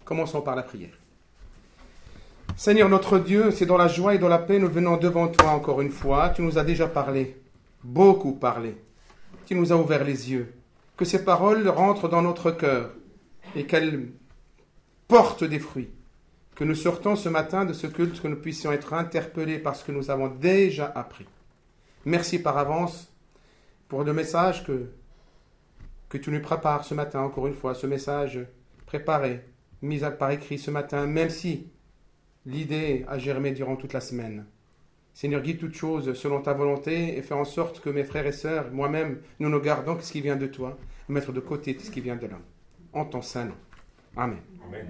Commençons par la prière. Seigneur notre Dieu, c'est dans la joie et dans la paix, nous venons devant toi encore une fois. Tu nous as déjà parlé, beaucoup parlé. Tu nous as ouvert les yeux. Que ces paroles rentrent dans notre cœur et qu'elles portent des fruits. Que nous sortons ce matin de ce culte, que nous puissions être interpellés par ce que nous avons déjà appris. Merci par avance pour le message que tu nous prépares ce matin, encore une fois, ce message préparé, mis par écrit ce matin, même si l'idée a germé durant toute la semaine. Seigneur, guide toutes choses selon ta volonté et fais en sorte que mes frères et sœurs, moi-même, nous nous gardons ce qui vient de toi, et mettre de côté ce qui vient de l'homme. En ton saint nom. Amen. Amen.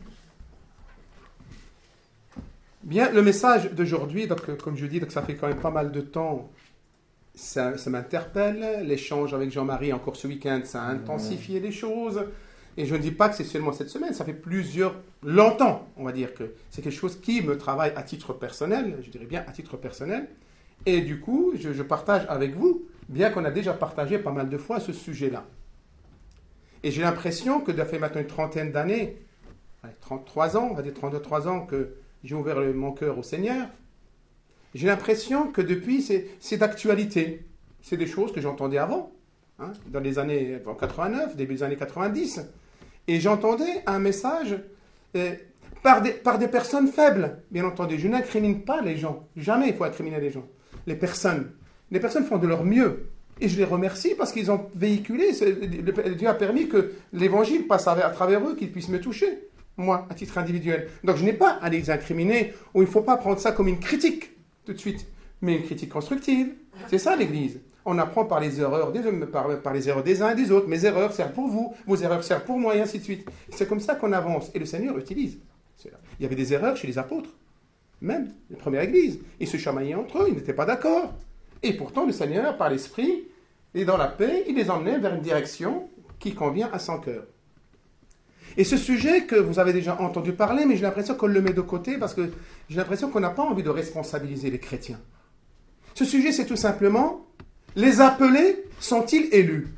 Bien, le message d'aujourd'hui, donc, comme je dis, donc, ça fait quand même pas mal de temps, ça m'interpelle. L'échange avec Jean-Marie encore ce week-end, ça a intensifié les choses. Et je ne dis pas que c'est seulement cette semaine, ça fait longtemps, on va dire que c'est quelque chose qui me travaille à titre personnel, je dirais bien à titre personnel. Et du coup, je partage avec vous, bien qu'on a déjà partagé pas mal de fois ce sujet-là. Et j'ai l'impression que ça fait maintenant une trentaine d'années, 33 ans, on va dire 32 ans que j'ai ouvert mon cœur au Seigneur. J'ai l'impression que depuis, c'est d'actualité. C'est des choses que j'entendais avant, dans les années 89, début des années 90. Et j'entendais un message par des personnes faibles, bien entendu. Je n'incrimine pas les gens. Jamais il faut incriminer les gens. Les personnes font de leur mieux. Et je les remercie parce qu'ils ont véhiculé. Dieu a permis que l'évangile passe à travers eux, qu'ils puissent me toucher, moi, à titre individuel. Donc je n'ai pas à les incriminer, ou il ne faut pas prendre ça comme une critique tout de suite, mais une critique constructive. C'est ça l'Église. On apprend par les erreurs par les erreurs des uns et des autres. Mes erreurs servent pour vous, vos erreurs servent pour moi, et ainsi de suite. C'est comme ça qu'on avance. Et le Seigneur utilise cela. Il y avait des erreurs chez les apôtres, même la première Église. Ils se chamaillaient entre eux, ils n'étaient pas d'accord. Et pourtant, le Seigneur, par l'Esprit, et dans la paix, il les emmenait vers une direction qui convient à son cœur. Et ce sujet que vous avez déjà entendu parler, mais j'ai l'impression qu'on le met de côté parce que j'ai l'impression qu'on n'a pas envie de responsabiliser les chrétiens. Ce sujet, c'est tout simplement, les appelés sont-ils élus?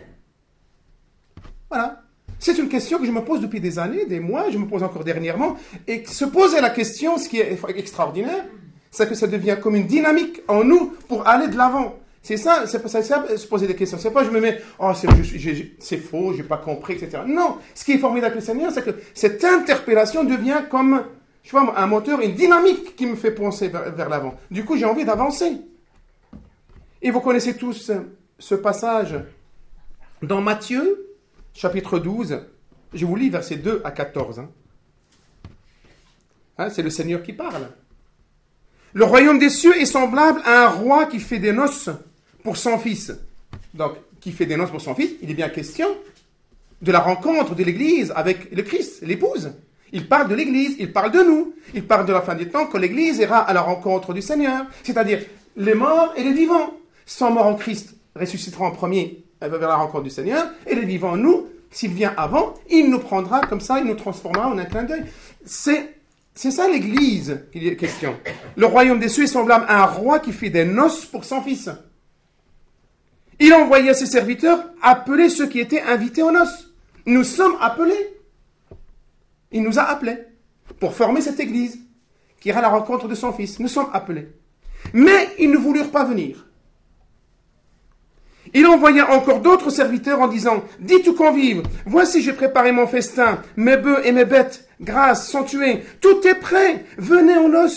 Voilà. C'est une question que je me pose depuis des années, des mois, je me pose encore dernièrement. Et se poser la question, ce qui est extraordinaire, c'est que ça devient comme une dynamique en nous pour aller de l'avant. C'est ça, c'est se poser des questions. C'est pas je me mets, c'est faux, j'ai pas compris, etc. Non, ce qui est formidable avec le Seigneur, c'est que cette interpellation devient comme, je vois, un moteur, une dynamique qui me fait penser vers l'avant. Du coup, j'ai envie d'avancer. Et vous connaissez tous ce passage dans Matthieu, chapitre 12. Je vous lis versets 2 à 14. C'est le Seigneur qui parle. Le royaume des cieux est semblable à un roi qui fait des noces pour son fils. Donc, qui fait des noces pour son fils, il est bien question de la rencontre de l'Église avec le Christ, l'épouse. Il parle de l'Église, il parle de nous, il parle de la fin des temps, que l'Église ira à la rencontre du Seigneur, c'est-à-dire les morts et les vivants. Sans morts en Christ ressusciteront en premier vers la rencontre du Seigneur, et les vivants, nous, s'il vient avant, il nous prendra comme ça, il nous transformera en un clin d'œil. C'est ça l'Église qu'il est question. Le royaume des cieux est semblable à un roi qui fait des noces pour son fils. Il envoya ses serviteurs appeler ceux qui étaient invités aux noces. Nous sommes appelés. Il nous a appelés pour former cette Église qui ira à la rencontre de son fils. Nous sommes appelés. Mais ils ne voulurent pas venir. Il envoya encore d'autres serviteurs en disant « Dites aux convives, voici j'ai préparé mon festin, mes bœufs et mes bêtes, grasses, sont tués, tout est prêt, venez aux noces. »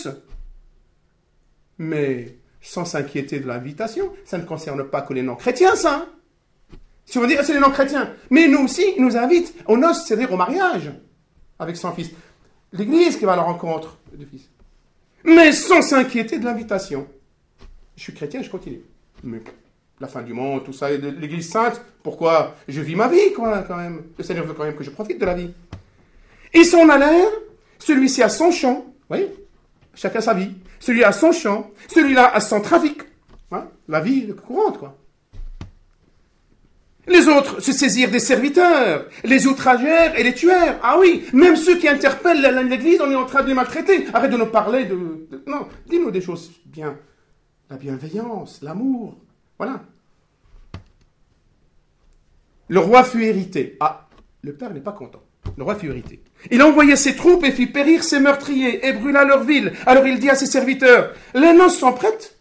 Mais sans s'inquiéter de l'invitation, ça ne concerne pas que les non-chrétiens, ça. Si on veut dire c'est les non-chrétiens, mais nous aussi, ils nous invitent aux noces, c'est-à-dire au mariage avec son fils. L'Église qui va à la rencontre du fils. Mais sans s'inquiéter de l'invitation. Je suis chrétien, je continue. Mais la fin du monde, tout ça, l'Église sainte, pourquoi? Je vis ma vie quand même. Le Seigneur veut quand même que je profite de la vie. Ils s'en allèrent, celui-ci a son champ, oui, chacun sa vie. Celui-là a son champ, celui-là a son trafic. La vie courante, quoi. Les autres se saisirent des serviteurs, les outragèrent et les tuèrent. Ah oui, même ceux qui interpellent l'Église, on est en train de les maltraiter. Arrête de nous parler Non, dis-nous des choses bien. La bienveillance, l'amour, voilà. Le roi fut irrité. Ah, le père n'est pas content. Le roi fut irrité. Il envoya ses troupes et fit périr ses meurtriers et brûla leur ville. Alors il dit à ses serviteurs, les noces sont prêtes.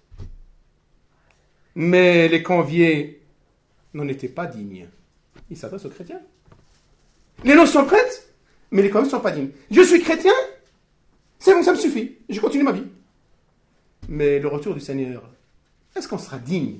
Mais les conviés n'en étaient pas dignes. Il s'adresse aux chrétiens. Les noces sont prêtes, mais les conviés ne sont pas dignes. Je suis chrétien, c'est bon, ça me suffit. Je continue ma vie. Mais le retour du Seigneur, est-ce qu'on sera digne?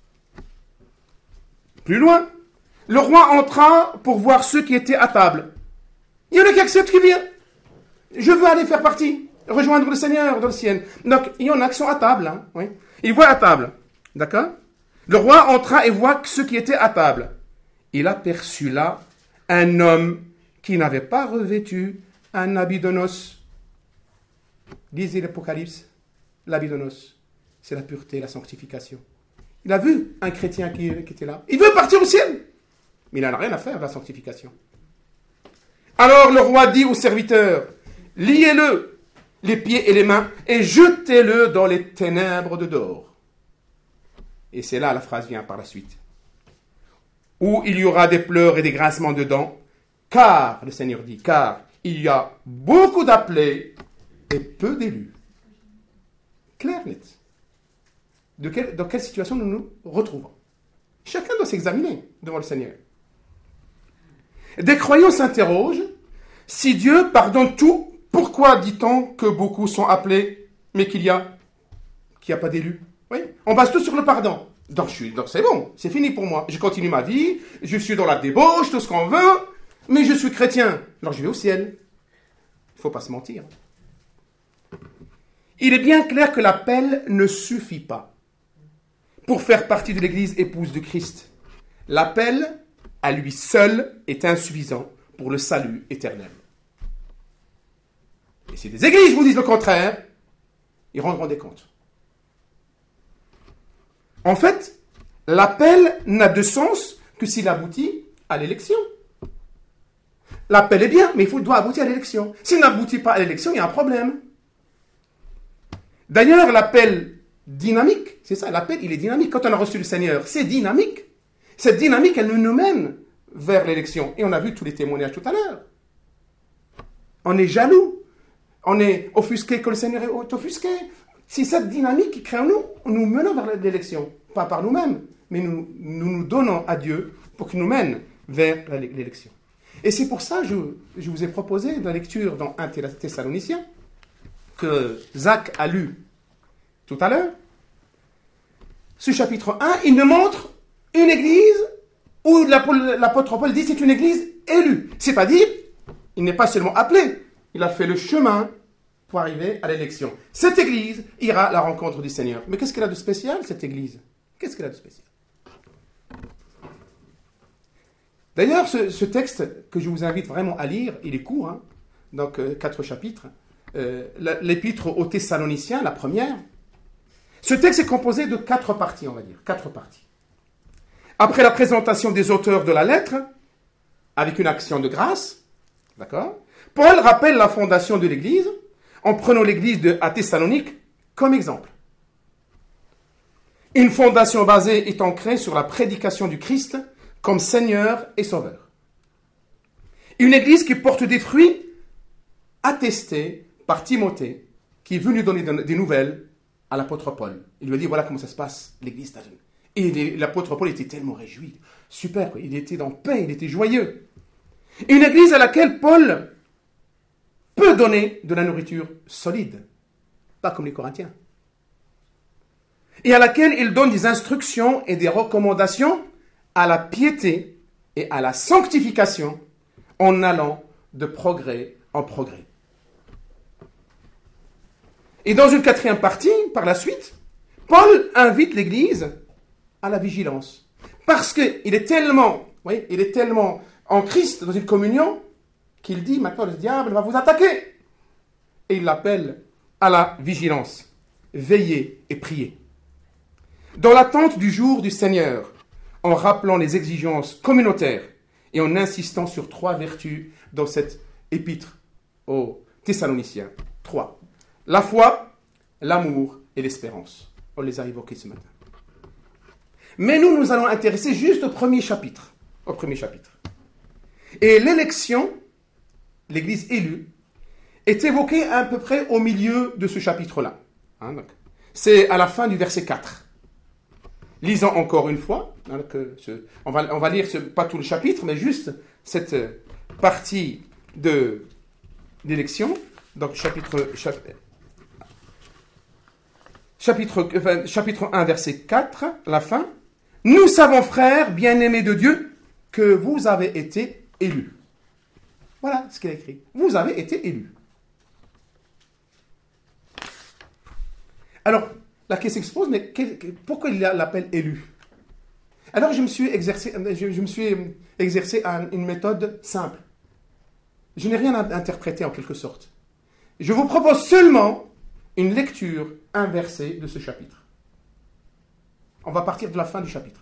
Plus loin, le roi entra pour voir ceux qui étaient à table. Il y en a qui acceptent, qui viennent. Je veux aller faire partie, rejoindre le Seigneur dans le ciel. Donc, il y en a qui sont à table. Hein, oui. Il voit à table. D'accord? Le roi entra et voit ceux qui étaient à table. Il aperçut là un homme qui n'avait pas revêtu un habit de noces. Lisez l'Apocalypse. L'habit de noces, c'est la pureté, la sanctification. Il a vu un chrétien qui était là. Il veut partir au ciel. Mais il n'en a rien à faire de la sanctification. Alors le roi dit aux serviteurs, liez-le, les pieds et les mains, et jetez-le dans les ténèbres de dehors. Et c'est là la phrase vient par la suite. Où il y aura des pleurs et des grincements de dents, car, le Seigneur dit, car il y a beaucoup d'appelés et peu d'élus. Clair, net. Dans quelle situation nous nous retrouvons? Chacun doit s'examiner devant le Seigneur. Des croyants s'interrogent, si Dieu pardonne tout, pourquoi dit-on que beaucoup sont appelés, mais qu'il n'y a pas d'élus? Oui, on base tout sur le pardon. Donc c'est bon, c'est fini pour moi. Je continue ma vie, je suis dans la débauche, tout ce qu'on veut, mais je suis chrétien. Alors je vais au ciel. Il ne faut pas se mentir. Il est bien clair que l'appel ne suffit pas pour faire partie de l'Église épouse de Christ. L'appel, à lui seul, est insuffisant pour le salut éternel. Et si des églises vous disent le contraire, ils rendront des comptes. En fait, l'appel n'a de sens que s'il aboutit à l'élection. L'appel est bien, mais doit aboutir à l'élection. S'il n'aboutit pas à l'élection, il y a un problème. D'ailleurs, l'appel dynamique, c'est ça, l'appel, il est dynamique. Quand on a reçu le Seigneur, c'est dynamique. Cette dynamique, elle nous mène vers l'élection. Et on a vu tous les témoignages tout à l'heure. On est jaloux. On est offusqué que le Seigneur est offusqué. Si cette dynamique qui crée en nous, nous menons vers l'élection. Pas par nous-mêmes, mais nous donnons à Dieu pour qu'il nous mène vers l'élection. Et c'est pour ça que je vous ai proposé de la lecture dans 1 Thessaloniciens, que Zach a lu tout à l'heure. Ce chapitre 1, il nous montre une église où l'apôtre Paul dit c'est une église élue. C'est-à-dire, il n'est pas seulement appelé, il a fait le chemin pour arriver à l'élection. Cette église ira à la rencontre du Seigneur. Mais qu'est-ce qu'elle a de spécial, cette église? Qu'est-ce qu'elle a de spécial? D'ailleurs, ce texte que je vous invite vraiment à lire, il est court, hein, donc 4 chapitres. L'épître aux Thessaloniciens, la première. Ce texte est composé de 4 parties, on va dire. 4 parties. Après la présentation des auteurs de la lettre, avec une action de grâce, d'accord, Paul rappelle la fondation de l'Église, en prenant l'Église à Thessalonique comme exemple. Une fondation basée et ancrée sur la prédication du Christ comme Seigneur et Sauveur. Une Église qui porte des fruits attestés par Timothée, qui est venu donner des nouvelles à l'apôtre Paul. Il lui a dit, voilà comment ça se passe, l'Église. Et l'apôtre Paul était tellement réjoui. Super, quoi. Il était en paix, il était joyeux. Une Église à laquelle Paul peut donner de la nourriture solide, pas comme les Corinthiens. Et à laquelle il donne des instructions et des recommandations à la piété et à la sanctification en allant de progrès en progrès. Et dans une 4e partie, par la suite, Paul invite l'Église à la vigilance. Parce qu'il est tellement en Christ, dans une communion, qu'il dit, maintenant le diable va vous attaquer. Et il l'appelle à la vigilance. Veillez et priez. Dans l'attente du jour du Seigneur, en rappelant les exigences communautaires et en insistant sur 3 vertus dans cette épître aux Thessaloniciens. 3. La foi, l'amour et l'espérance. On les a évoqués ce matin. Mais nous allons intéresser juste au premier chapitre. Et l'élection l'église élue, est évoquée à peu près au milieu de ce chapitre-là. Donc, c'est à la fin du verset 4. Lisons encore une fois. On va lire pas tout le chapitre, mais juste cette partie d'élection. Donc chapitre 1, verset 4, la fin. Nous savons, frères, bien-aimés de Dieu, que vous avez été élus. Voilà ce qu'il a écrit. Vous avez été élus. Alors, la question se pose, mais pourquoi il l'appelle élu? Alors, je me suis exercé à une méthode simple. Je n'ai rien à interpréter en quelque sorte. Je vous propose seulement une lecture inversée de ce chapitre. On va partir de la fin du chapitre.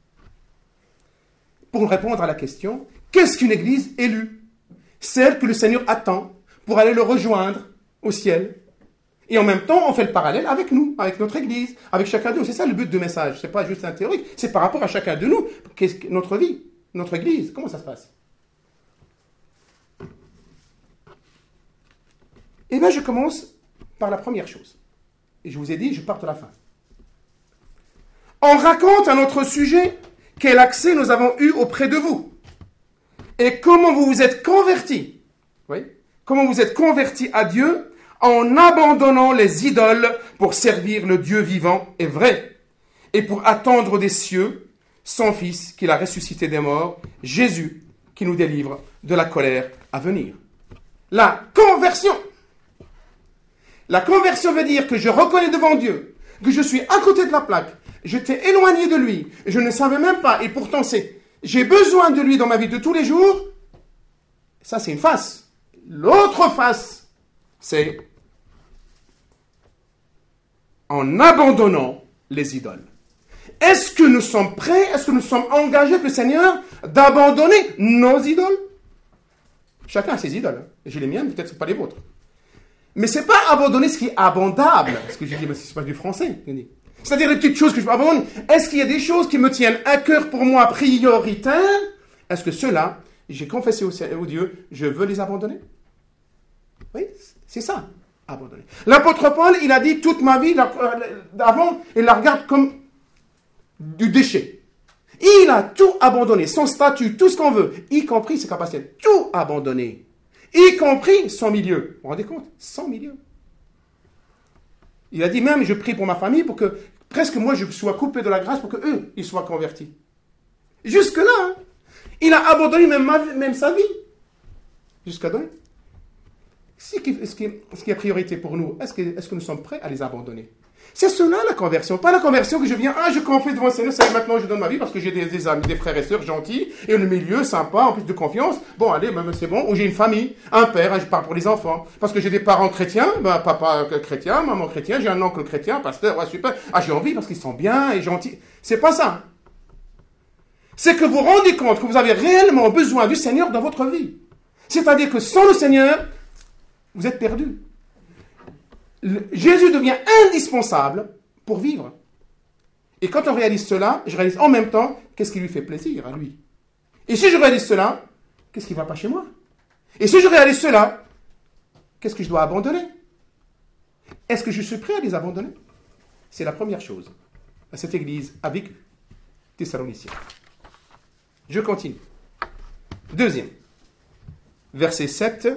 Pour répondre à la question, qu'est-ce qu'une église élue? Celle que le Seigneur attend pour aller le rejoindre au ciel. Et en même temps, on fait le parallèle avec nous, avec notre église, avec chacun de nous. C'est ça le but du message. Ce n'est pas juste un théorique, c'est par rapport à chacun de nous. Qu'est-ce que notre vie, notre église, comment ça se passe? Eh bien, je commence par la première chose. Et je vous ai dit, je pars de la fin. On raconte à notre sujet quel accès nous avons eu auprès de vous. Et comment vous vous êtes convertis. Oui? Comment vous êtes convertis à Dieu en abandonnant les idoles pour servir le Dieu vivant et vrai, et pour attendre des cieux son Fils qu'il a ressuscité des morts, Jésus, qui nous délivre de la colère à venir. La conversion. La conversion veut dire que je reconnais devant Dieu que je suis à côté de la plaque, j'étais éloigné de lui, je ne savais même pas, et pourtant j'ai besoin de lui dans ma vie de tous les jours. Ça, c'est une face. L'autre face, c'est en abandonnant les idoles. Est-ce que nous sommes prêts, est-ce que nous sommes engagés avec le Seigneur d'abandonner nos idoles? Chacun a ses idoles. J'ai les miennes, peut-être pas les vôtres. Mais ce n'est pas abandonner ce qui est abondable. Ce que j'ai dit, mais c'est pas du français. C'est-à-dire les petites choses que je peux abandonner. Est-ce qu'il y a des choses qui me tiennent à cœur pour moi prioritaires? Est-ce que ceux-là, j'ai confessé au Dieu, je veux les abandonner? Oui, c'est ça, abandonner. L'apôtre Paul, il a dit toute ma vie, avant, il la regarde comme du déchet. Il a tout abandonné, son statut, tout ce qu'on veut, y compris ses capacités, tout abandonné. Y compris son milieu. Vous vous rendez compte? Son milieu. Il a dit même, je prie pour ma famille pour que presque moi je sois coupé de la grâce pour qu'eux, ils soient convertis. Jusque-là, hein? Il a abandonné même sa vie. Jusqu'à donner. Ce qui est priorité pour nous, est-ce que nous sommes prêts à les abandonner? C'est cela la conversion, pas la conversion que je viens, je confesse devant le Seigneur, ça y est, maintenant je donne ma vie parce que j'ai des amis, des frères et sœurs gentils, et le milieu sympa, en plus de confiance, bon allez, même c'est bon, ou j'ai une famille, un père, je parle pour les enfants, parce que j'ai des parents chrétiens, papa chrétien, maman chrétien, j'ai un oncle chrétien, pasteur, ouais super, j'ai envie parce qu'ils sont bien et gentils, c'est pas ça. C'est que vous vous rendez compte que vous avez réellement besoin du Seigneur dans votre vie. C'est-à-dire que sans le Seigneur, vous êtes perdu. Jésus devient indispensable pour vivre. Et quand on réalise cela, je réalise en même temps qu'est-ce qui lui fait plaisir à lui. Et si je réalise cela, qu'est-ce qui ne va pas chez moi? Et si je réalise cela, qu'est-ce que je dois abandonner? Est-ce que je suis prêt à les abandonner? C'est la première chose à cette église a vécu. Thessaloniciens. Je continue. Deuxième. Versets 7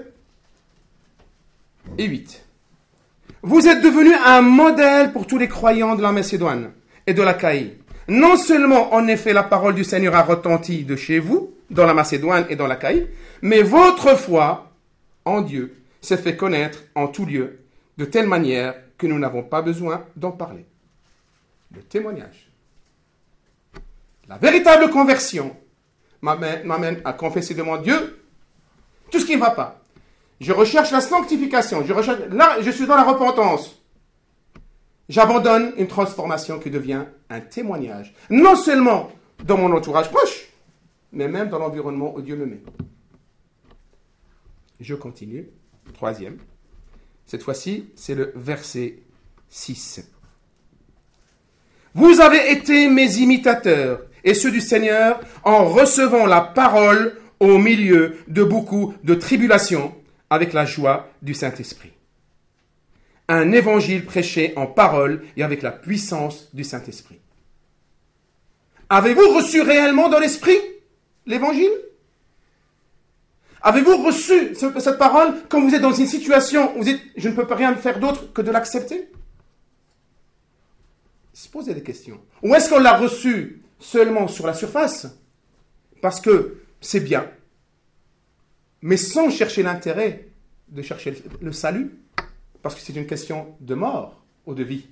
et 8. Vous êtes devenus un modèle pour tous les croyants de la Macédoine et de l'Achaïe. Non seulement, en effet, la parole du Seigneur a retenti de chez vous, dans la Macédoine et dans l'Achaïe, mais votre foi en Dieu s'est fait connaître en tout lieu, de telle manière que nous n'avons pas besoin d'en parler. Le témoignage. La véritable conversion m'amène à confesser devant Dieu tout ce qui ne va pas. Je recherche la sanctification. Je suis dans la repentance. J'abandonne une transformation qui devient un témoignage. Non seulement dans mon entourage proche, mais même dans l'environnement où Dieu me met. Je continue. Troisième. Cette fois-ci, c'est le verset 6. Vous avez été mes imitateurs et ceux du Seigneur en recevant la parole au milieu de beaucoup de tribulations, avec la joie du Saint-Esprit. Un évangile prêché en parole et avec la puissance du Saint-Esprit. Avez-vous reçu réellement dans l'esprit l'évangile? Avez-vous reçu cette parole quand vous êtes dans une situation où vous dites « je ne peux pas rien faire d'autre que de l'accepter » Se poser des questions. Ou est-ce qu'on l'a reçu seulement sur la surface parce que c'est bien, mais sans chercher l'intérêt de chercher le salut, parce que c'est une question de mort ou de vie.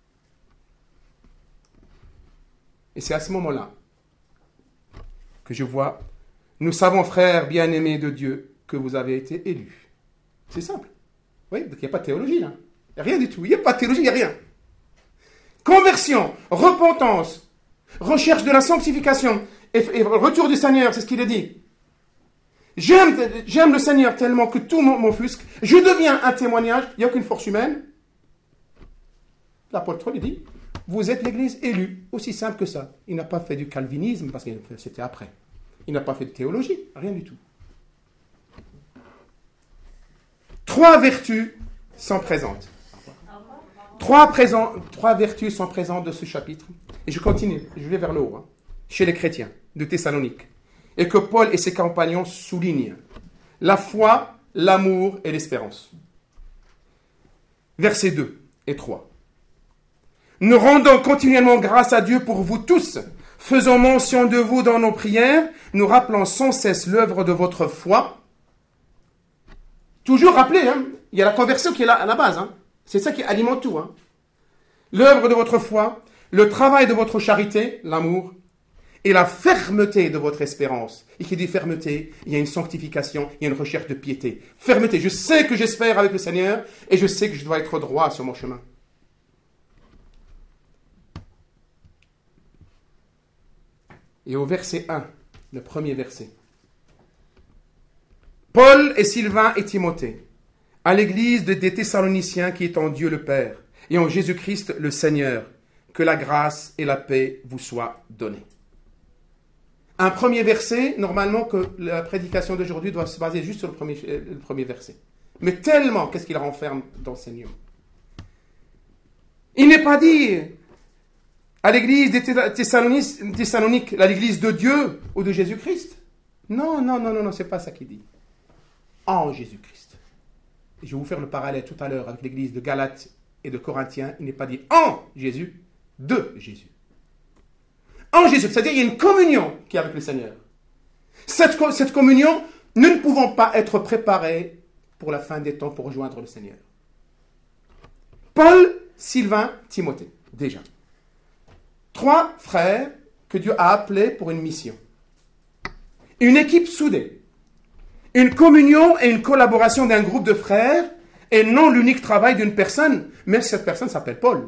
Et c'est à ce moment-là que je vois, nous savons, frères bien-aimés de Dieu, que vous avez été élus. C'est simple. Oui, donc il n'y a pas de théologie là. Il n'y a rien du tout. Il n'y a pas de théologie, il n'y a rien. Conversion, repentance, recherche de la sanctification et retour du Seigneur, c'est ce qu'il a dit. J'aime le Seigneur tellement que tout m'offusque. Je deviens un témoignage. Il n'y a aucune force humaine. L'apôtre lui dit, vous êtes l'Église élue. Aussi simple que ça. Il n'a pas fait du calvinisme, parce que c'était après. Il n'a pas fait de théologie. Rien du tout. 3 vertus sont présentes. 3 vertus sont présentes de ce chapitre. Et je continue. Je vais vers le haut. Chez les chrétiens de Thessalonique. Et que Paul et ses compagnons soulignent la foi, l'amour et l'espérance. Versets 2 et 3. Nous rendons continuellement grâce à Dieu pour vous tous, faisons mention de vous dans nos prières, nous rappelant sans cesse l'œuvre de votre foi. Toujours rappeler, il y a la conversion qui est là à la base, c'est ça qui alimente tout. L'œuvre de votre foi, le travail de votre charité, l'amour, et la fermeté de votre espérance. Et qui dit fermeté, il y a une sanctification, il y a une recherche de piété. Fermeté, je sais que j'espère avec le Seigneur, et je sais que je dois être droit sur mon chemin. Et au verset 1, le premier verset. Paul et Sylvain et Timothée, à l'église des Thessaloniciens qui est en Dieu le Père, et en Jésus-Christ le Seigneur, que la grâce et la paix vous soient données. Un premier verset, normalement que la prédication d'aujourd'hui doit se baser juste sur le premier verset. Mais tellement, qu'est-ce qu'il renferme d'enseignement. Il n'est pas dit à l'église des Thessaloniques, à l'église de Dieu ou de Jésus-Christ. Non, c'est pas ça qu'il dit. En Jésus-Christ. Et je vais vous faire le parallèle tout à l'heure avec l'église de Galates et de Corinthiens. Il n'est pas dit en Jésus, de Jésus. En Jésus, c'est-à-dire il y a une communion qui est avec le Seigneur. Cette communion, nous ne pouvons pas être préparés pour la fin des temps pour rejoindre le Seigneur. Paul, Sylvain, Timothée, déjà. 3 frères que Dieu a appelés pour une mission. Une équipe soudée. Une communion et une collaboration d'un groupe de frères et non l'unique travail d'une personne, même si cette personne s'appelle Paul.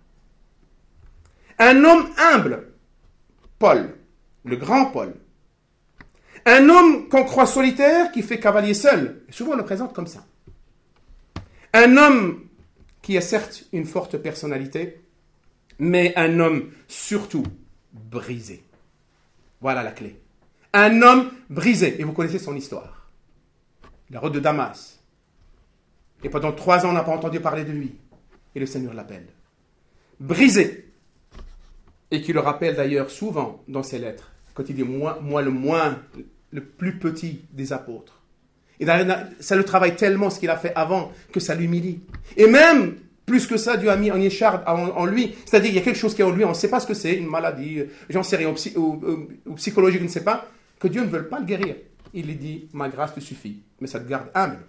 Un homme humble, Paul, le grand Paul. Un homme qu'on croit solitaire, qui fait cavalier seul. Souvent on le présente comme ça. Un homme qui a certes une forte personnalité, mais un homme surtout brisé. Voilà la clé. Un homme brisé. Et vous connaissez son histoire. La route de Damas. Et pendant 3 ans, on n'a pas entendu parler de lui. Et le Seigneur l'appelle. Brisé. Et qui le rappelle d'ailleurs souvent dans ses lettres, quand il dit moi le plus petit des apôtres. Et ça le travaille tellement ce qu'il a fait avant que ça l'humilie. Et même plus que ça, Dieu a mis en écharpe en lui. C'est-à-dire il y a quelque chose qui est en lui, on ne sait pas ce que c'est, une maladie, j'en sais rien, ou psychologique, je ne sais pas, que Dieu ne veut pas le guérir. Il lui dit ma grâce te suffit, mais ça te garde humble.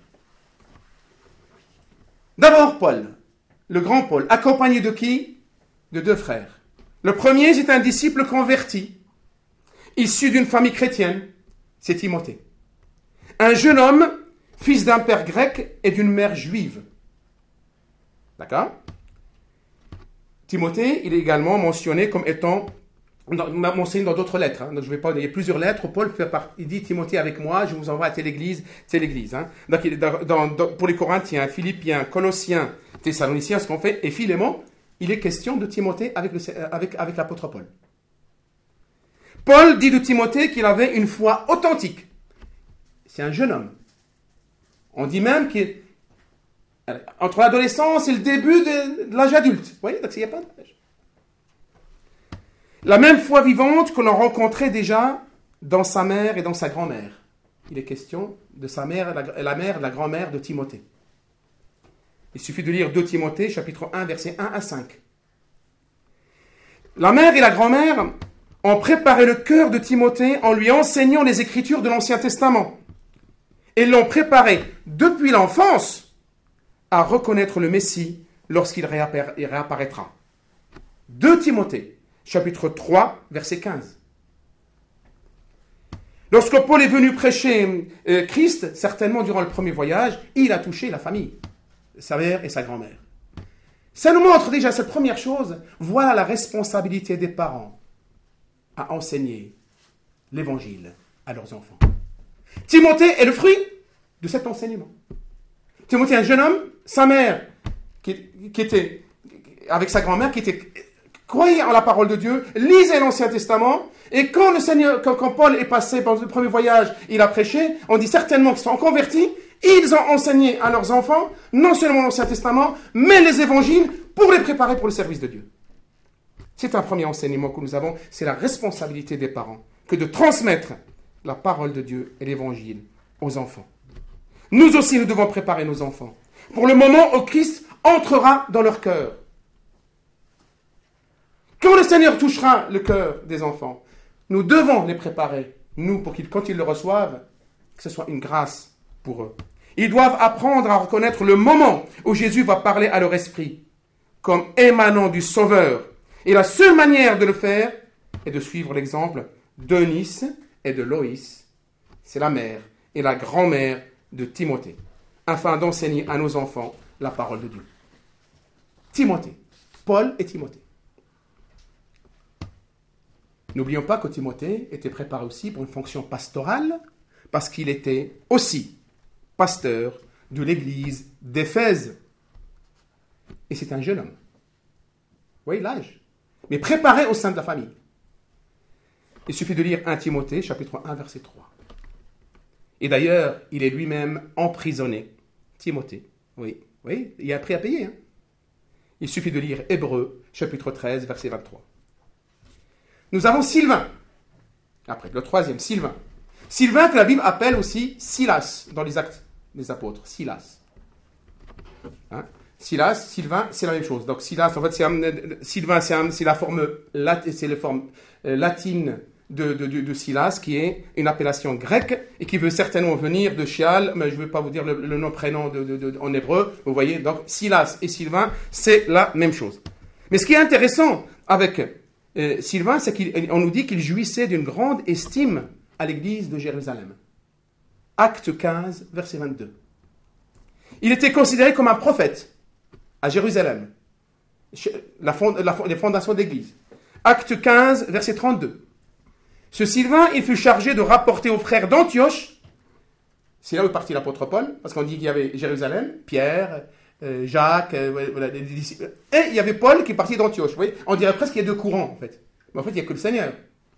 D'abord Paul, le grand Paul, accompagné de qui? De 2 frères. Le premier, c'est un disciple converti, issu d'une famille chrétienne, c'est Timothée. Un jeune homme, fils d'un père grec et d'une mère juive. D'accord? Timothée, il est également mentionné comme étant, mentionné dans d'autres lettres. Donc je vais pas, il y a plusieurs lettres. Paul fait il dit Timothée avec moi, je vous envoie à telle église. Donc pour les Corinthiens, Philippiens, Colossiens, Thessaloniciens, ce qu'on fait, et Philémon, il est question de Timothée avec l'apôtre Paul. Paul dit de Timothée qu'il avait une foi authentique. C'est un jeune homme. On dit même qu'entre l'adolescence et le début de l'âge adulte. Vous voyez, donc il n'y a pas d'âge. La même foi vivante que l'on rencontrait déjà dans sa mère et dans sa grand-mère. Il est question de sa mère et la mère, la grand-mère de Timothée. Il suffit de lire 2 Timothée, chapitre 1, versets 1 à 5. La mère et la grand-mère ont préparé le cœur de Timothée en lui enseignant les Écritures de l'Ancien Testament. Et l'ont préparé depuis l'enfance à reconnaître le Messie lorsqu'il réapparaîtra. 2 Timothée, chapitre 3, verset 15. Lorsque Paul est venu prêcher Christ, certainement durant le premier voyage, il a touché la famille, sa mère et sa grand-mère. Ça nous montre déjà cette première chose, voilà la responsabilité des parents à enseigner l'évangile à leurs enfants. Timothée est le fruit de cet enseignement. Timothée est un jeune homme, sa mère, qui était avec sa grand-mère, qui était croyait en la parole de Dieu, lisait l'Ancien Testament, et quand Paul est passé pendant le premier voyage, il a prêché, on dit certainement qu'ils sont convertis, ils ont enseigné à leurs enfants, non seulement l'Ancien Testament, mais les évangiles, pour les préparer pour le service de Dieu. C'est un premier enseignement que nous avons, c'est la responsabilité des parents, que de transmettre la parole de Dieu et l'évangile aux enfants. Nous aussi, nous devons préparer nos enfants pour le moment où Christ entrera dans leur cœur. Quand le Seigneur touchera le cœur des enfants, nous devons les préparer, nous, pour qu'ils, quand ils le reçoivent, que ce soit une grâce pour eux. Ils doivent apprendre à reconnaître le moment où Jésus va parler à leur esprit, comme émanant du Sauveur. Et la seule manière de le faire est de suivre l'exemple d'Eunice et de Loïs, c'est la mère et la grand-mère de Timothée, afin d'enseigner à nos enfants la parole de Dieu. Timothée, Paul et Timothée. N'oublions pas que Timothée était préparé aussi pour une fonction pastorale, parce qu'il était aussi pasteur de l'église d'Éphèse. Et c'est un jeune homme. Vous voyez l'âge. Mais préparé au sein de la famille. Il suffit de lire 1 Timothée, chapitre 1, verset 3. Et d'ailleurs, il est lui-même emprisonné. Timothée, oui, il a un prix à payer. Il suffit de lire Hébreux, chapitre 13, verset 23. Nous avons Sylvain. Après, le troisième, Sylvain. Sylvain que la Bible appelle aussi Silas, dans les Actes des Apôtres. Silas. Silas, Sylvain, c'est la même chose. Donc Silas, en fait, Sylvain, c'est la forme latine de Silas, qui est une appellation grecque et qui veut certainement venir de Chial, mais je ne vais pas vous dire le nom prénom en hébreu. Vous voyez, donc Silas et Sylvain, c'est la même chose. Mais ce qui est intéressant avec Sylvain, c'est qu'on nous dit qu'il jouissait d'une grande estime à l'église de Jérusalem. Acte 15, verset 22. Il était considéré comme un prophète à Jérusalem, les fondations d'église. Acte 15, verset 32. Ce Sylvain, il fut chargé de rapporter aux frères d'Antioche, c'est là où est parti l'apôtre Paul, parce qu'on dit qu'il y avait Jérusalem, Pierre, Jacques, les disciples, et il y avait Paul qui est parti d'Antioche. Vous voyez, on dirait presque qu'il y a deux courants, en fait. Mais en fait, il n'y a que le Seigneur.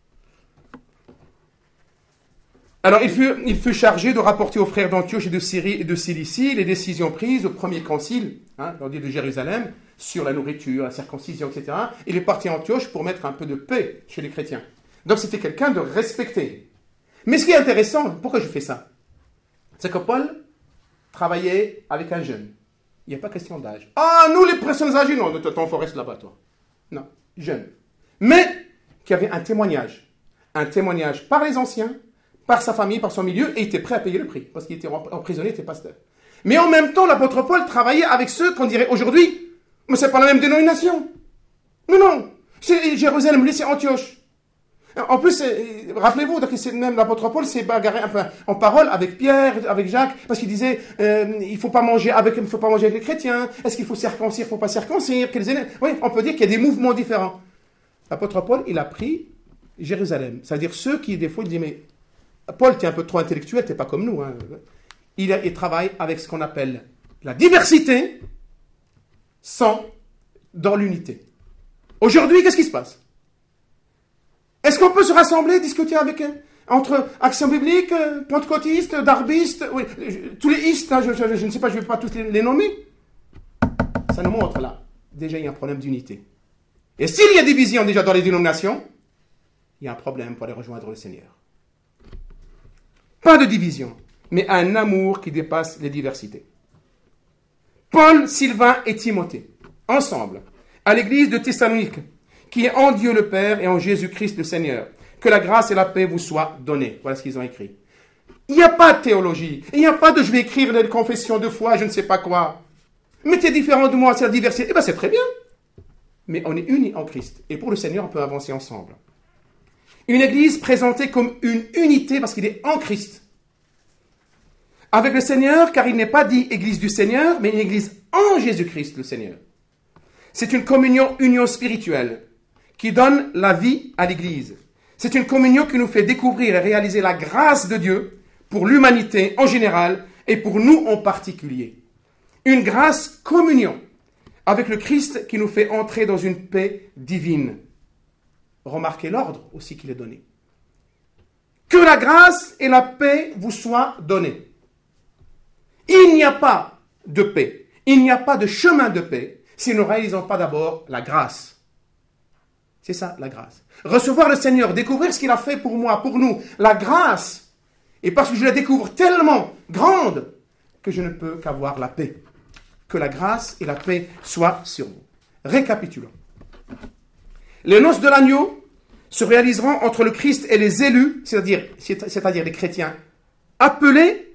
Alors, il fut chargé de rapporter aux frères d'Antioche et de Syrie et de Cilicie les décisions prises au premier concile, on dit de Jérusalem, sur la nourriture, la circoncision, etc. Il est parti à Antioche pour mettre un peu de paix chez les chrétiens. Donc, c'était quelqu'un de respecté. Mais ce qui est intéressant, pourquoi je fais ça? C'est que Paul travaillait avec un jeune. Il n'y a pas question d'âge. Ah, nous, les personnes âgées, non, ton forest là-bas, toi. Non, jeune. Mais qui avait un témoignage. Un témoignage par les anciens, par sa famille, par son milieu, et il était prêt à payer le prix, parce qu'il était emprisonné, il était pasteur. Mais en même temps, l'apôtre Paul travaillait avec ceux qu'on dirait aujourd'hui, mais c'est pas la même dénomination. Non, c'est Jérusalem, lui c'est Antioche. En plus, rappelez-vous, même l'apôtre Paul s'est bagarré en parole avec Pierre, avec Jacques, parce qu'il disait, il faut pas manger avec les chrétiens, est-ce qu'il faut circoncire, il faut pas circoncire, oui, on peut dire qu'il y a des mouvements différents. L'apôtre Paul, il a pris Jérusalem, c'est-à-dire ceux qui, des fois, ils disent, mais Paul, tu es un peu trop intellectuel, tu n'es pas comme nous. Il travaille avec ce qu'on appelle la diversité dans l'unité. Aujourd'hui, qu'est-ce qui se passe? Est-ce qu'on peut se rassembler, discuter avec Entre Action Biblique, pentecôtiste, darbiste, oui, tous les istes, hein, je ne sais pas, je ne vais pas tous les nommer. Ça nous montre là, déjà il y a un problème d'unité. Et s'il y a division déjà dans les dénominations, il y a un problème pour aller rejoindre le Seigneur. Pas de division, mais un amour qui dépasse les diversités. Paul, Sylvain et Timothée, ensemble, à l'église de Thessalonique, qui est en Dieu le Père et en Jésus-Christ le Seigneur. Que la grâce et la paix vous soient données. Voilà ce qu'ils ont écrit. Il n'y a pas de théologie. Il n'y a pas de je vais écrire des confessions de foi, je ne sais pas quoi. Mais tu es différent de moi, c'est la diversité. Eh bien, c'est très bien. Mais on est unis en Christ. Et pour le Seigneur, on peut avancer ensemble. Une église présentée comme une unité parce qu'il est en Christ. Avec le Seigneur, car il n'est pas dit église du Seigneur, mais une église en Jésus-Christ le Seigneur. C'est une union spirituelle qui donne la vie à l'église. C'est une communion qui nous fait découvrir et réaliser la grâce de Dieu pour l'humanité en général et pour nous en particulier. Une grâce communion avec le Christ qui nous fait entrer dans une paix divine. Remarquez l'ordre aussi qu'il est donné. Que la grâce et la paix vous soient données. Il n'y a pas de paix, il n'y a pas de chemin de paix si nous ne réalisons pas d'abord la grâce. C'est ça, la grâce. Recevoir le Seigneur, découvrir ce qu'il a fait pour moi, pour nous, la grâce. Et parce que je la découvre tellement grande que je ne peux qu'avoir la paix. Que la grâce et la paix soient sur vous. Récapitulons. Les noces de l'agneau se réaliseront entre le Christ et les élus, c'est-à-dire les chrétiens, appelés,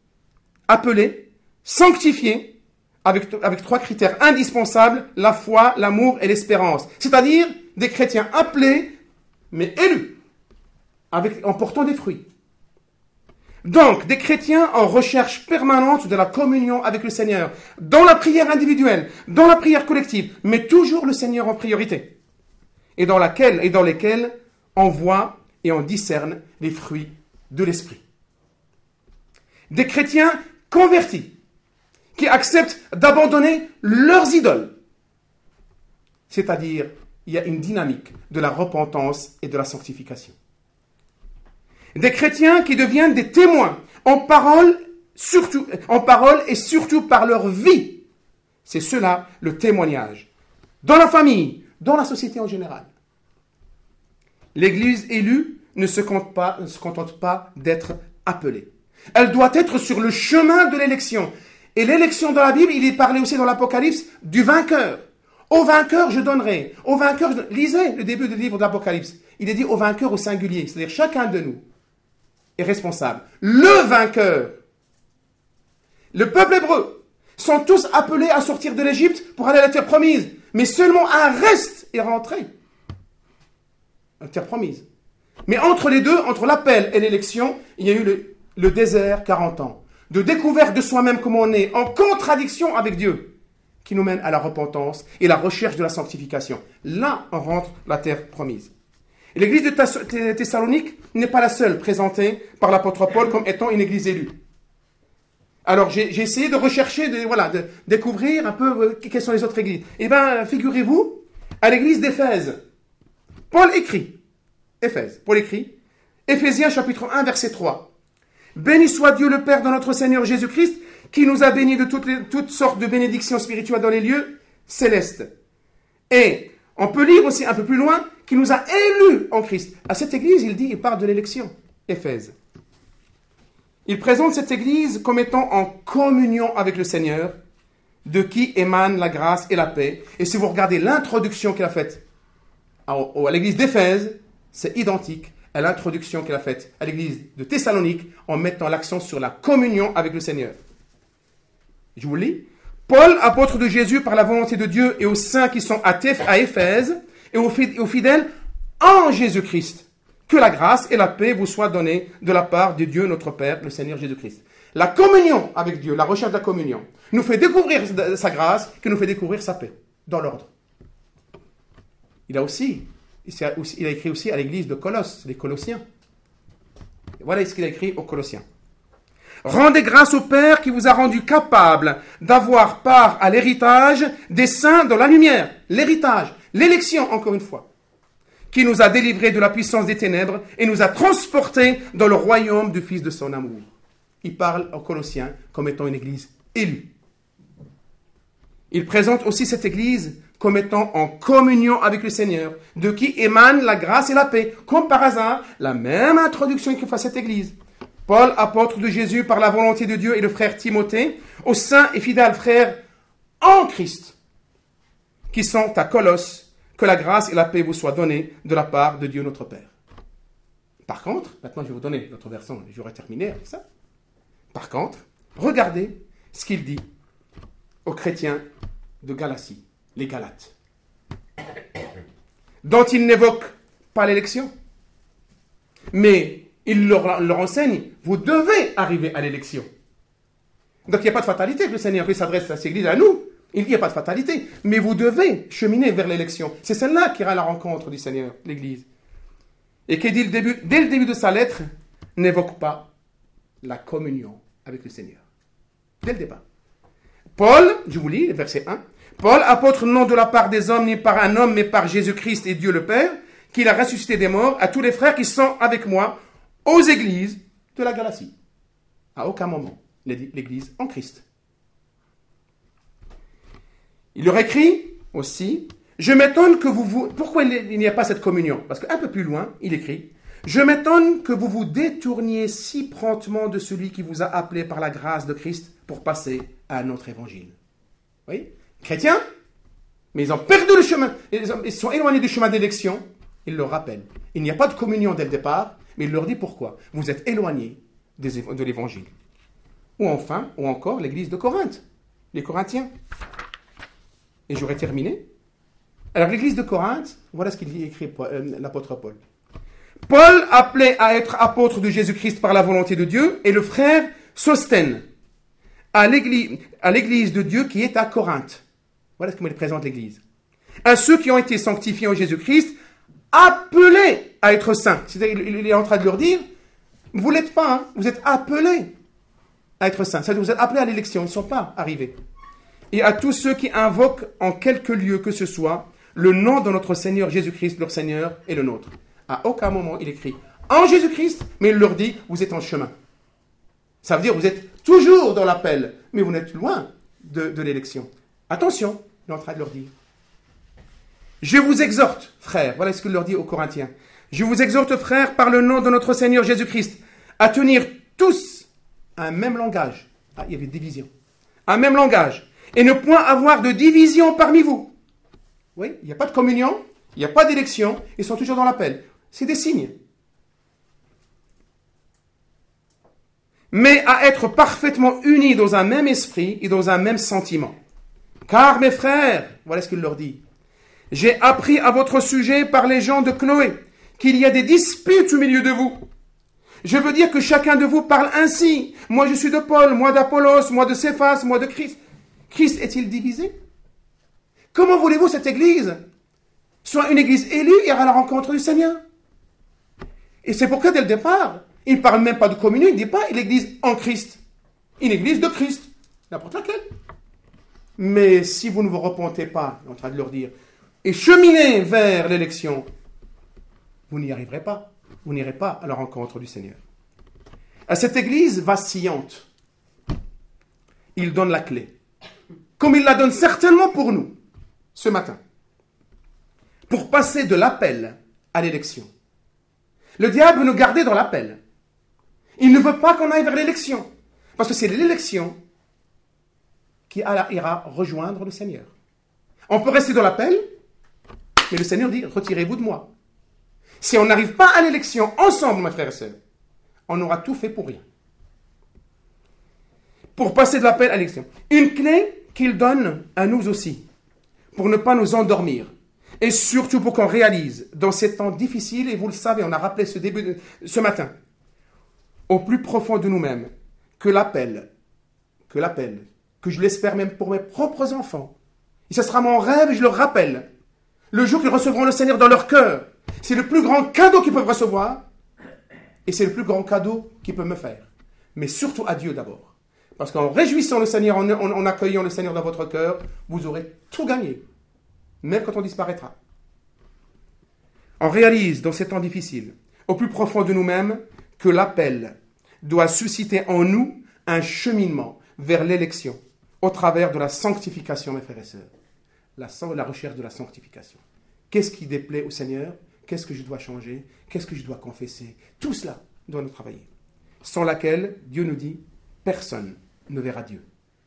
sanctifiés, avec trois critères indispensables, la foi, l'amour et l'espérance. C'est-à-dire des chrétiens appelés, mais élus, en portant des fruits. Donc, des chrétiens en recherche permanente de la communion avec le Seigneur, dans la prière individuelle, dans la prière collective, mais toujours le Seigneur en priorité, et dans lesquels on voit et on discerne les fruits de l'Esprit. Des chrétiens convertis, qui acceptent d'abandonner leurs idoles. C'est-à-dire, il y a une dynamique de la repentance et de la sanctification. Des chrétiens qui deviennent des témoins en parole et surtout par leur vie. C'est cela le témoignage. Dans la famille, dans la société en général. L'Église élue ne se contente pas d'être appelée. Elle doit être sur le chemin de l'élection. Et l'élection dans la Bible, il est parlé aussi dans l'Apocalypse du vainqueur. Au vainqueur, je donnerai. Au vainqueur, lisez le début du livre de l'Apocalypse. Il est dit au vainqueur au singulier. C'est-à-dire chacun de nous est responsable. Le vainqueur. Le peuple hébreu sont tous appelés à sortir de l'Égypte pour aller à la terre promise. Mais seulement un reste est rentré. La terre promise. Mais entre les deux, entre l'appel et l'élection, il y a eu le désert 40 ans. De découverte de soi-même comme on est, en contradiction avec Dieu, qui nous mène à la repentance et la recherche de la sanctification. Là, on rentre la terre promise. Et l'église de Thessalonique n'est pas la seule présentée par l'apôtre Paul comme étant une église élue. Alors, j'ai essayé de rechercher, de découvrir un peu quelles sont les autres églises. Eh bien, figurez-vous, à l'église d'Éphèse, Paul écrit, Éphésiens chapitre 1, verset 3. Béni soit Dieu le Père de notre Seigneur Jésus-Christ, qui nous a bénis de toutes sortes de bénédictions spirituelles dans les lieux célestes. Et on peut lire aussi un peu plus loin, qui nous a élus en Christ. À cette église, il parle de l'élection, Éphèse. Il présente cette église comme étant en communion avec le Seigneur, de qui émane la grâce et la paix. Et si vous regardez l'introduction qu'il a faite à l'église d'Éphèse, c'est identique à l'introduction qu'il a faite à l'église de Thessalonique en mettant l'accent sur la communion avec le Seigneur. Je vous le lis. Paul, apôtre de Jésus par la volonté de Dieu et aux saints qui sont à Éphèse et aux fidèles en Jésus-Christ. Que la grâce et la paix vous soient données de la part de Dieu notre Père, le Seigneur Jésus-Christ. La communion avec Dieu, la recherche de la communion, nous fait découvrir sa grâce, qui nous fait découvrir sa paix, dans l'ordre. Il a écrit aussi à l'église de Colosse, les Colossiens. Et voilà ce qu'il a écrit aux Colossiens. Rendez grâce au Père qui vous a rendu capable d'avoir part à l'héritage des saints dans la lumière. L'héritage, l'élection, encore une fois. qui nous a délivrés de la puissance des ténèbres et nous a transportés dans le royaume du Fils de son amour. Il parle aux Colossiens comme étant une église élue. Il présente aussi cette église comme étant en communion avec le Seigneur, de qui émane la grâce et la paix. Comme par hasard, la même introduction qu'il fait à cette église. Paul, apôtre de Jésus par la volonté de Dieu, et le frère Timothée, aux saints et fidèles frères en Christ, qui sont à Colosse, que la grâce et la paix vous soient données de la part de Dieu notre Père. Par contre, maintenant je vais vous donner notre version, et j'aurai terminé avec ça. Par contre, regardez ce qu'il dit aux chrétiens de Galatie, les Galates, dont il n'évoque pas l'élection, mais il leur enseigne, vous devez arriver à l'élection. Donc il n'y a pas de fatalité que le Seigneur s'adresse à cette église, à nous. Il dit, il n'y a pas de fatalité, mais vous devez cheminer vers l'élection. C'est celle-là qui ira à la rencontre du Seigneur, l'église. Et qui, dès le début de sa lettre, n'évoque pas la communion avec le Seigneur. Dès le départ. Paul, je vous lis, verset 1. Paul, apôtre non de la part des hommes, ni par un homme, mais par Jésus-Christ et Dieu le Père, qu'il a ressuscité des morts, à tous les frères qui sont avec moi aux églises de la Galatie. À aucun moment, l'église en Christ. Il leur écrit aussi, je m'étonne que vous... Pourquoi il n'y a pas cette communion? Parce qu'un peu plus loin, il écrit, je m'étonne que vous vous détourniez si promptement de celui qui vous a appelé par la grâce de Christ pour passer à un autre évangile. Vous voyez? Chrétiens, mais ils ont perdu le chemin, ils sont éloignés du chemin d'élection, il leur rappelle. Il n'y a pas de communion dès le départ, mais il leur dit pourquoi. Vous êtes éloignés de l'évangile. Ou enfin, ou encore l'église de Corinthe, les Corinthiens. Et j'aurais terminé. Alors l'église de Corinthe, voilà ce qu'il dit écrit l'apôtre Paul. Paul, appelé à être apôtre de Jésus-Christ par la volonté de Dieu, et le frère Sosthène, à l'église de Dieu qui est à Corinthe. Voilà comment il présente l'église. À ceux qui ont été sanctifiés en Jésus-Christ, appelés à être saints. C'est-à-dire, il est en train de leur dire, vous ne l'êtes pas, hein, vous êtes appelés à être saints. C'est-à-dire, vous êtes appelés à l'élection, ils ne sont pas arrivés. Et à tous ceux qui invoquent en quelque lieu que ce soit le nom de notre Seigneur Jésus-Christ, leur Seigneur et le nôtre. À aucun moment il écrit en Jésus-Christ, mais il leur dit, vous êtes en chemin. Ça veut dire, vous êtes toujours dans l'appel, mais vous êtes loin de l'élection. Attention, il est en train de leur dire. Je vous exhorte, frères, voilà ce qu'il leur dit aux Corinthiens. Je vous exhorte, frères, par le nom de notre Seigneur Jésus-Christ, à tenir tous un même langage. Ah, il y avait division. Un même langage. Et ne point avoir de division parmi vous. Oui, il n'y a pas de communion, il n'y a pas d'élection, ils sont toujours dans l'appel. C'est des signes. Mais à être parfaitement unis dans un même esprit et dans un même sentiment. Car mes frères, voilà ce qu'il leur dit, j'ai appris à votre sujet par les gens de Chloé qu'il y a des disputes au milieu de vous. Je veux dire que chacun de vous parle ainsi. Moi je suis de Paul, moi d'Apollos, moi de Céphas, moi de Christ. Christ est-il divisé? Comment voulez-vous cette église soit une église élue et à la rencontre du Seigneur? Et c'est pourquoi dès le départ, il ne parle même pas de communion, il ne dit pas l'église en Christ. Une église de Christ, n'importe laquelle. Mais si vous ne vous repentez pas, il est en train de leur dire, et cheminez vers l'élection, vous n'y arriverez pas. Vous n'irez pas à la rencontre du Seigneur. À cette église vacillante, il donne la clé. Comme il la donne certainement pour nous, ce matin. Pour passer de l'appel à l'élection. Le diable veut nous garder dans l'appel. Il ne veut pas qu'on aille vers l'élection. Parce que c'est l'élection qui ira rejoindre le Seigneur. On peut rester dans l'appel, mais le Seigneur dit, retirez-vous de moi. Si on n'arrive pas à l'élection ensemble, mes frères et sœurs, on aura tout fait pour rien. Pour passer de l'appel à l'élection. Une clé qu'il donne à nous aussi, pour ne pas nous endormir. Et surtout pour qu'on réalise, dans ces temps difficiles, et vous le savez, on a rappelé ce matin, au plus profond de nous-mêmes, que l'appel, que je l'espère même pour mes propres enfants, et ce sera mon rêve, et je le rappelle, le jour qu'ils recevront le Seigneur dans leur cœur, c'est le plus grand cadeau qu'ils peuvent recevoir, et c'est le plus grand cadeau qu'ils peuvent me faire. Mais surtout à Dieu d'abord. Parce qu'en réjouissant le Seigneur, en accueillant le Seigneur dans votre cœur, vous aurez tout gagné. Même quand on disparaîtra. On réalise dans ces temps difficiles, au plus profond de nous-mêmes, que l'appel doit susciter en nous un cheminement vers l'élection au travers de la sanctification, mes frères et sœurs. La recherche de la sanctification. Qu'est-ce qui déplaît au Seigneur? Qu'est-ce que je dois changer? Qu'est-ce que je dois confesser? Tout cela doit nous travailler. Sans laquelle, Dieu nous dit, personne ne verra Dieu.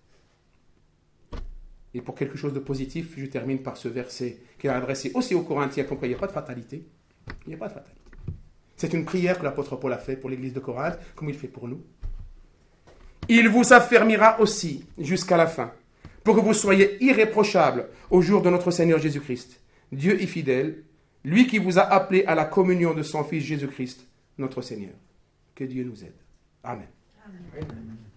Et pour quelque chose de positif, je termine par ce verset qui est adressé aussi aux Corinthiens, comme quoi il n'y a pas de fatalité. Il n'y a pas de fatalité. C'est une prière que l'apôtre Paul a faite pour l'église de Corinthe, comme il fait pour nous. Il vous affermira aussi jusqu'à la fin, pour que vous soyez irréprochables au jour de notre Seigneur Jésus-Christ. Dieu est fidèle, lui qui vous a appelé à la communion de son Fils Jésus-Christ, notre Seigneur. Que Dieu nous aide. Amen. Amen.